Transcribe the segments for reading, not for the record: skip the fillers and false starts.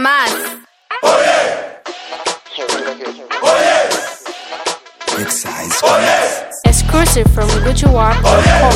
más. Exclusive from GucciWap.com.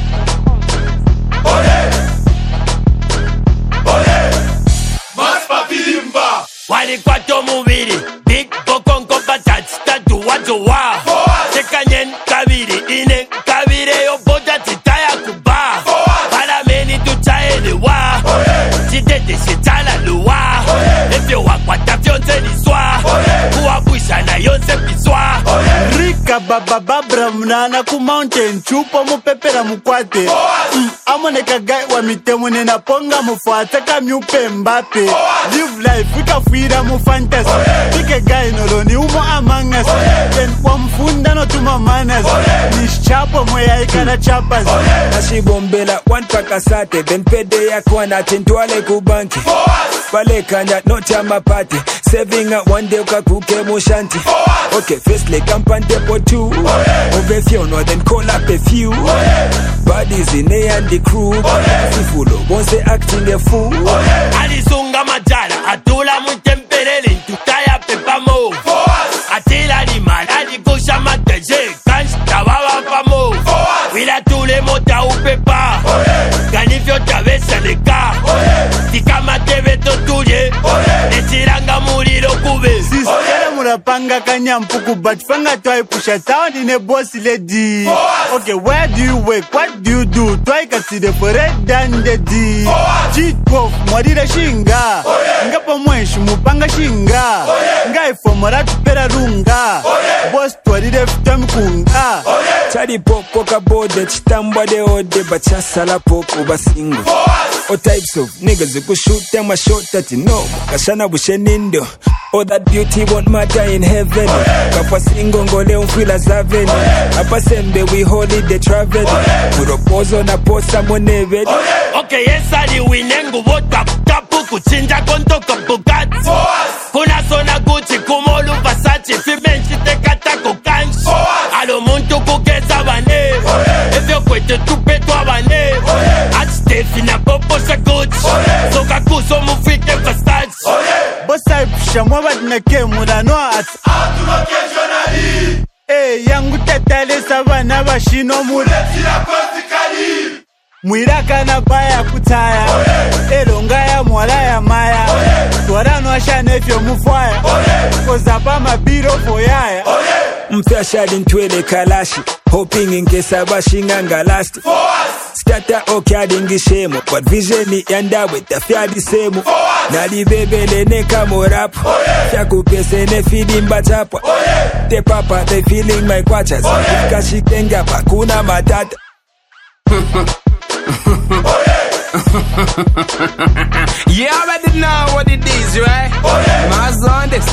Wali kwato mubiri Big Bokon Kompatati Tatu watu wa Sekanyen kabiri Ine kabire yo boda titaya kuba Parameni tutaele wa Chitete shitala luwa Efyo wakwata fyonse niswa Kuwabwisha na yonse piswa Rika babababra mnana ku mountain Chupo mupepera mukwate Amoneka gai wa mitemu nena ponga mufuata kamyupe Mbappe Live life wika fuira mu fantasy Ike gai noloni umo among us Then wa mfunda no tuma manas Nishapo moya ikana chapas Nashibombela one pakasate Then pede ya kwana tintwale kubanki Pale kanya noti amapati Saving one day ukakuke mushanti Okay, firstly kampante po two Ove fiono then call up a few Bodies in A and the crew Sifulo bonse acting a fool Alisunga majala Atula mutemperele Ntutaya pepamo Atila di man Adigosha mateje Kanch tawawa pamo Wila tule mota upepa Ganifyo tabesa leka Tikama teve totuye Nechiranga muliro kube Siskere murapanga kanyampuku But fanga twai pusha sound in a bossy lady Okay, where do you work? What do you do? Twai kaside for red than the D Cheat prof, mwadira shinga Ngapa mwenshi mupanga shinga Ngai fomora tupera runga Boss twadide fitam kunga Chadi poko kabode chitambwa de ode Bachasala poko basingo All types of niggas who shoot them a shot that you know Kashana bushenindo All that beauty won't matter in heaven Kapa singo ngole umfila zaveni Apa sembe we holiday travel Kuropozo na posa monevedi Okay, yes, ali winengu Wota tapu kuchinja konto kabugati Kuna sona Gucci kumolu Versace Fimenshi tekata kukanshi Alo muntu kukeza bane Evyo kwete tupetwa bane Achitefi na popo sa Gucci Soka kuso mufite Versace Bossa pusha mwabad na ke murano at yangu tetale sabana bashino muretira kontikali Mwiraka na baya kutaya Elonga ya mwala ya maya Twarano ashane fyo mufaya Kozapa mabiro foyaya Mfashadi ntwele kalashi Hoping in case abashinga ngalasti Scatter okadi ngishemo But vision yanda with the fiadi semo Nali bebele neka morapo Fyakupese ne feeding bachapa Te papa they feeling my quachas Kashikenga pakuna matata You already know what it is, right? Mars on this.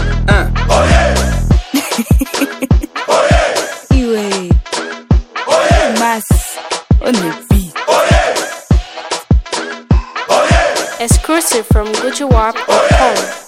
Iwe. Mas on the beat. Exclusive from GucciWap.com.